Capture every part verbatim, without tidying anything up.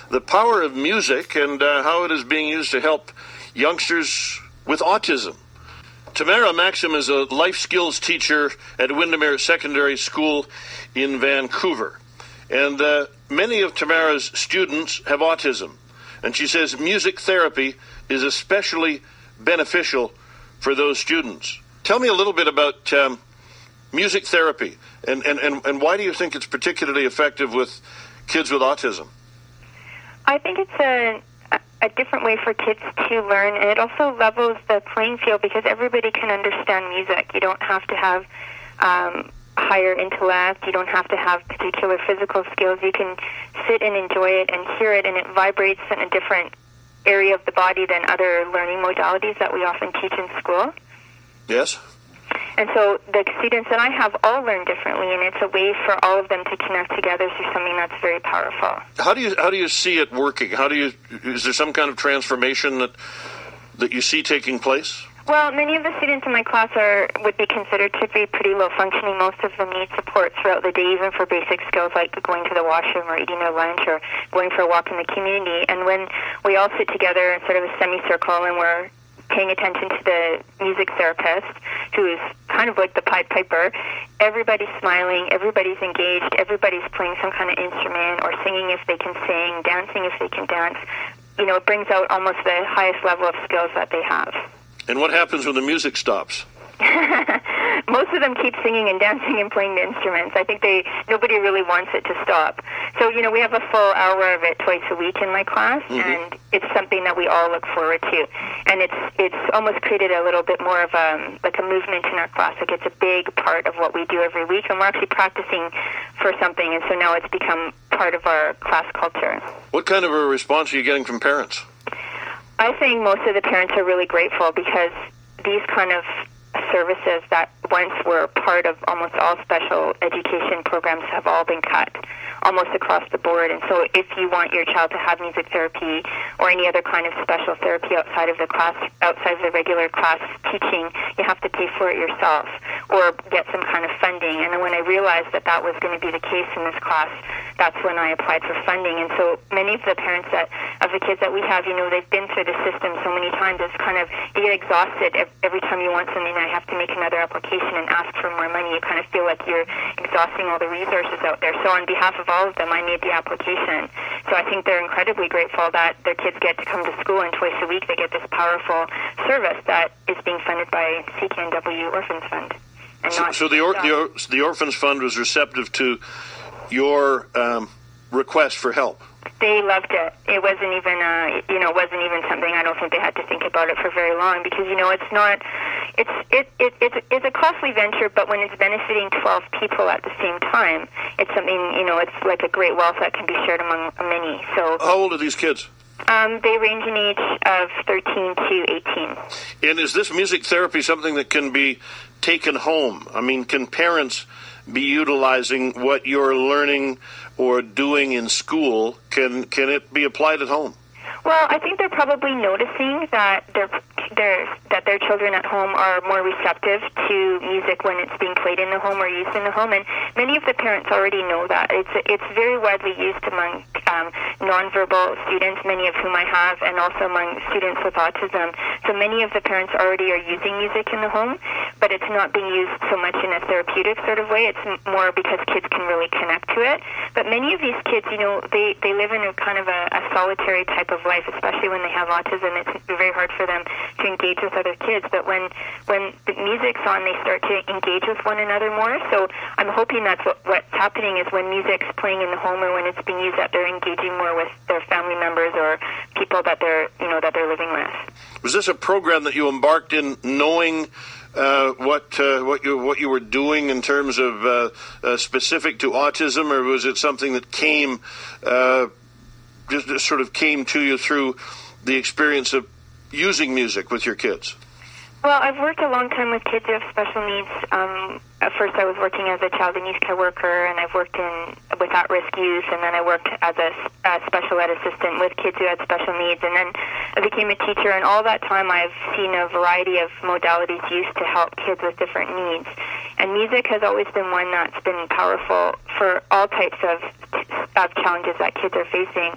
the power of music and uh, how it is being used to help youngsters with autism. Tamara Maxim is a life skills teacher at Windermere Secondary School in Vancouver. And uh, many of Tamara's students have autism. And she says music therapy is especially beneficial for those students. Tell me a little bit about um, music therapy, and, and, and, and why do you think it's particularly effective with kids with autism? I think it's a, a different way for kids to learn, and it also levels the playing field because everybody can understand music. You don't have to have um, higher intellect. You don't have to have particular physical skills. You can sit and enjoy it and hear it, and it vibrates in a different area of the body than other learning modalities that we often teach in school. Yes. And so the students that I have all learn differently, and it's a way for all of them to connect together through something that's very powerful. How do you how do you see it working? How do you is there some kind of transformation that that you see taking place? Well, many of the students in my class are would be considered to be pretty low functioning. Most of them need support throughout the day, even for basic skills like going to the washroom or eating their lunch or going for a walk in the community. And when we all sit together in sort of a semicircle and we're paying attention to the music therapist, who is kind of like the Pied Piper, everybody's smiling, everybody's engaged, everybody's playing some kind of instrument or singing if they can sing, dancing if they can dance. You know, it brings out almost the highest level of skills that they have. And what happens when the music stops? Most of them keep singing and dancing and playing the instruments. I think they nobody really wants it to stop. So, you know, we have a full hour of it twice a week in my class, mm-hmm. and it's something that we all look forward to. And it's it's almost created a little bit more of a, like a movement in our class. Like it's a big part of what we do every week, and we're actually practicing for something, and so now it's become part of our class culture. What kind of a response are you getting from parents? I think most of the parents are really grateful because these kind of services that once were part of almost all special education programs have all been cut almost across the board. And so if you want your child to have music therapy or any other kind of special therapy outside of the class, outside of the regular class teaching, you have to pay for it yourself or get some kind of funding. And then when I realized that that was going to be the case in this class, that's when I applied for funding. And so many of the parents that of the kids that we have, you know, they've been through the system so many times, it's kind of, you get exhausted every time you want something. I have to make another application and ask for more money. You kind of feel like you're exhausting all the resources out there. So on behalf of all of them, I made the application. So I think they're incredibly grateful that their kids get to come to school, and twice a week they get this powerful service that is being funded by C K N W Orphans Fund. And so not so the, or, the, or, the Orphans Fund was receptive to your um, request for help? They loved it. It wasn't even, uh, you know, wasn't even something. I don't think they had to think about it for very long because, you know, it's not. It's it, it it's it's a costly venture, but when it's benefiting twelve people at the same time, it's something. You know, it's like a great wealth that can be shared among many. So. How old are these kids? Um, they range in age of thirteen to eighteen. And is this music therapy something that can be taken home? I mean, can parents be utilizing what you're learning or doing in school? Can can it be applied at home? Well, I think they're probably noticing that their their that their children at home are more receptive to music when it's being played in the home or used in the home, and many of the parents already know that. It's it's very widely used among um, nonverbal students, many of whom I have, and also among students with autism. So many of the parents already are using music in the home, but it's not being used so much in a therapeutic sort of way. It's more because kids can really connect to it. But many of these kids, you know, they, they live in a kind of a, a solitary type of life, especially when they have autism. It's very hard for them to engage with other kids. But when when the music's on, they start to engage with one another more. So I'm hoping that's what, what's happening is when music's playing in the home or when it's being used, that they're engaging more with their family members or people that they're, you know, that they're living with. Was this a program that you embarked in knowing uh, what uh, what you what you were doing in terms of uh, uh, specific to autism, or was it something that came uh, just, just sort of came to you through the experience of using music with your kids? Well, I've worked a long time with kids who have special needs. Um, at first, I was working as a child and youth care worker, and I've worked in with at-risk youth, and then I worked as a, a special ed assistant with kids who had special needs, and then I became a teacher, and all that time I've seen a variety of modalities used to help kids with different needs. And music has always been one that's been powerful for all types of, of challenges that kids are facing.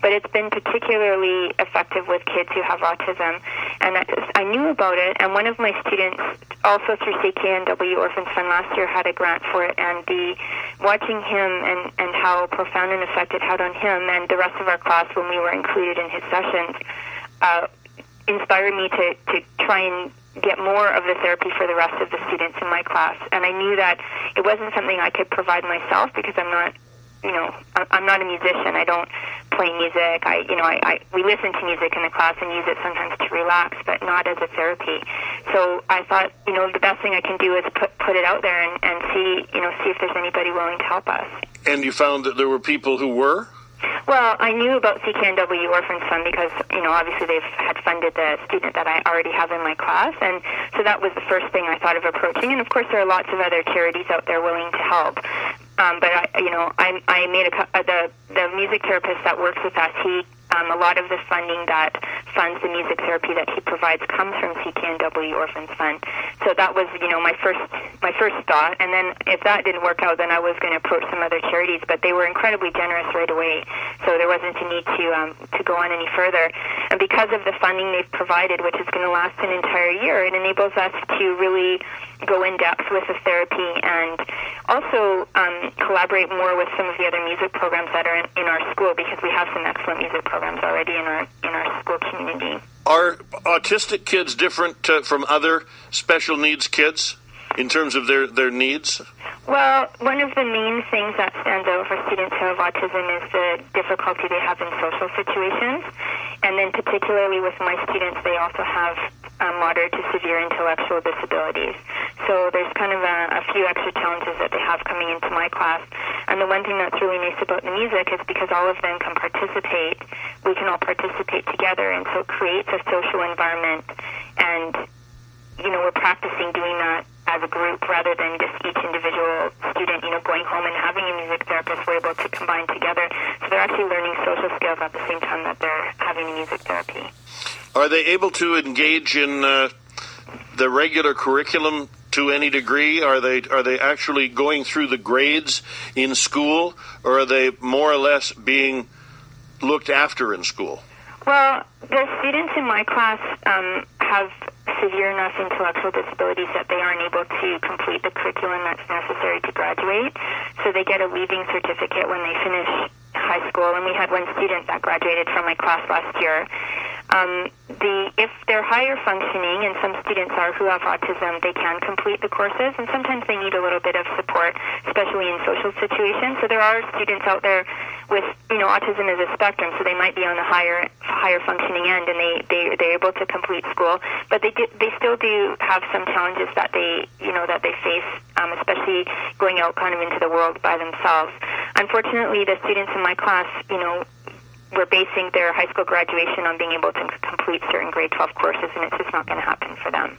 but it's been particularly effective with kids who have autism. And I, I knew about it, and one of my students, also through C K N W Orphans Fund last year, had a grant for it, and the watching him and, and how profound an effect it had on him and the rest of our class when we were included in his sessions uh, inspired me to, to try and get more of the therapy for the rest of the students in my class. And I knew that it wasn't something I could provide myself because I'm not, you know, I'm not a musician. I don't play music. I, you know, I, I we listen to music in the class and use it sometimes to relax, but not as a therapy. So I thought, you know, the best thing I can do is put put it out there and, and see, you know, see if there's anybody willing to help us. And you found that there were people who were? Well, I knew about C K N W Orphans Fund because, you know, obviously they've had funded the student that I already have in my class, and so that was the first thing I thought of approaching. And of course, there are lots of other charities out there willing to help. Um, but I, you know, I, I made a uh, the the music therapist that works with us. He um, a lot of the funding that funds the music therapy that he provides comes from C K N W Orphans Fund. So that was, you know, my first my first thought. And then if that didn't work out, then I was going to approach some other charities. But they were incredibly generous right away, so there wasn't a need to um, to go on any further. And because of the funding they've provided, which is going to last an entire year, it enables us to really go in depth with the therapy and also um, collaborate more with some of the other music programs that are in, in our school, because we have some excellent music programs already in our in our school community. Are autistic kids different uh, from other special needs kids in terms of their, their needs? Well, one of the main things that stands out for students who have autism is the difficulty they have in social situations. And then particularly with my students, they also have um, moderate to severe intellectual disabilities. So there's kind of a, a few extra challenges that they have coming into my class. And the one thing that's really nice about the music is because all of them can participate, we can all participate together, and so it creates a social environment. And, you know, we're practicing doing that as a group rather than just each individual student, you know, going home and having a music therapist. We're able to combine together. So they're actually learning social skills at the same time that they're having music therapy. Are they able to engage in uh, the regular curriculum to any degree? Are they are they actually going through the grades in school, or are they more or less being looked after in school? Well, the students in my class um, have severe enough intellectual disabilities that they aren't able to complete the curriculum that's necessary to graduate. So they get a leaving certificate when they finish high school, and we had one student that graduated from my class last year. Um, the if they're higher functioning, and some students are who have autism, they can complete the courses, and sometimes they need a little bit of support, especially in social situations. So there are students out there with, you know, autism is a spectrum, so they might be on the higher higher functioning end, and they they they're able to complete school, but they do, they still do have some challenges that they you know that they face, um, especially going out kind of into the world by themselves. Unfortunately, the students in my class, you know, we're basing their high school graduation on being able to complete certain grade twelve courses, and it's just not going to happen for them.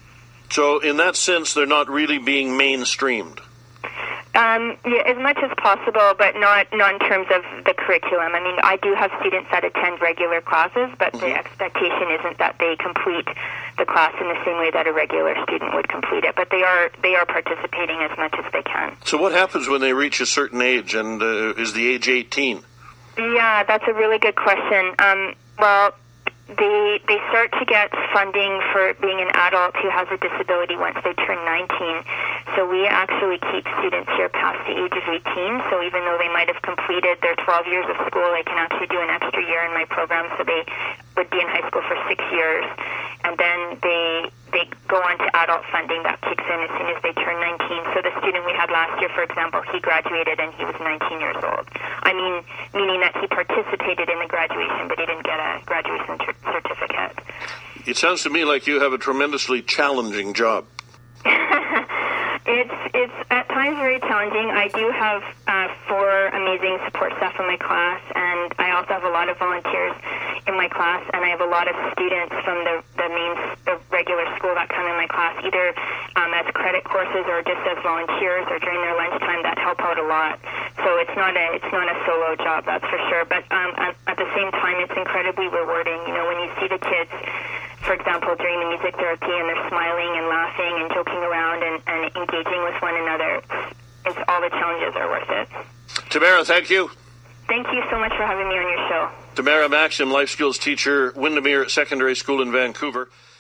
So in that sense, they're not really being mainstreamed? Um, yeah, as much as possible, but not, not in terms of the curriculum. I mean, I do have students that attend regular classes, but mm-hmm. the expectation isn't that they complete the class in the same way that a regular student would complete it, but they are they are participating as much as they can. So what happens when they reach a certain age, and uh, is the age eighteen? Yeah, that's a really good question. Um, well, they they start to get funding for being an adult who has a disability once they turn nineteen. So we actually keep students here past the age of eighteen. So even though they might have completed their twelve years of school, they can actually do an extra year in my program. So they would be in high school for six years. And then they they go on to adult funding that kicks in as soon as they turn nineteen. So the student we had last year, for example, he graduated and he was nineteen years old. I mean, meaning that he participated in the graduation, but he didn't get a graduation cer- certificate. It sounds to me like you have a tremendously challenging job. It's it's at times very challenging. I do have uh, four amazing support staff in my class, and I also have a lot of volunteers in my class, and I have a lot of students from the, the main the regular school that come in my class, either um, as credit courses or just as volunteers or during their lunchtime, that help out a lot. So it's not a it's not a solo job, that's for sure. But um, at, at the same time, it's incredibly rewarding. You know, when you see the kids, for example, during the music therapy, and they're smiling and laughing and joking around and, and engaging with one another, it's, it's all the challenges are worth it. Tamara, thank you. Thank you so much for having me on your show. Tamara Tamara Maxim, life skills teacher, Windermere Secondary School in Vancouver.